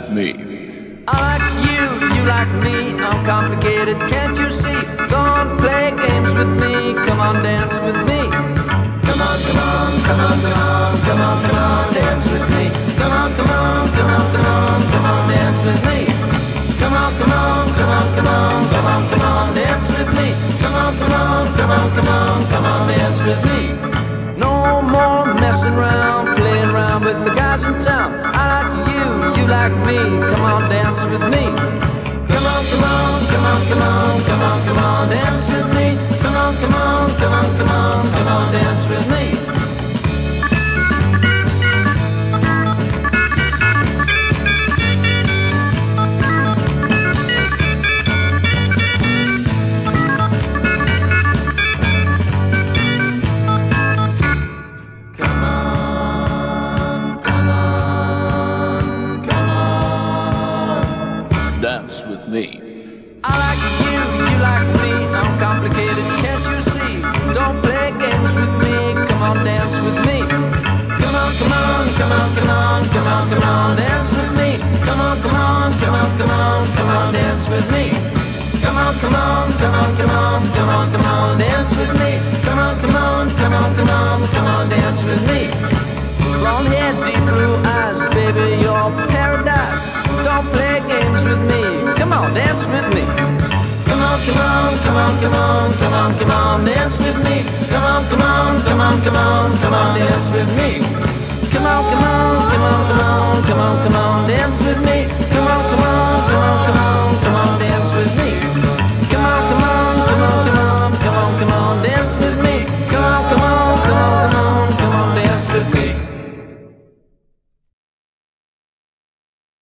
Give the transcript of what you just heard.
with me. I like you, you like me, I'm complicated, can't you see? Don't play games with me, come on, dance with me. Come on, come on, come on, come on, come on, come on, dance with me. Come on, come on, come on, come on, come on, dance with me. Come on, come on, come on, come on, come on, come on, dance with me. Come on, come on, come on, come on, come on, dance with me. No more messing around, playing around with the guys in town. I like you, you like me, come on, dance with me. Come on, come on, come on, come on, come on, come on, dance with me. Come on, come on, come on, come on, come on, dance with me. Dance with me. I like you, you like me, I'm complicated, can't you see? Don't play games with me, come on, dance with me. Come on, come on, come on, come on, come on, come on, dance with me. Come on, come on, come on, come on, come on, dance with me. Come on, come on, come on, come on, come on, come on, dance with me. Come on, come on, come on, come on, come on, dance with me. Blonde hair, deep blue eyes, baby, you're paradise. Don't play games with me, come on, dance with me. Come on, come on, come on, come on, come on, come on, dance with me. Come on, come on, come on, come on, come on, dance with me.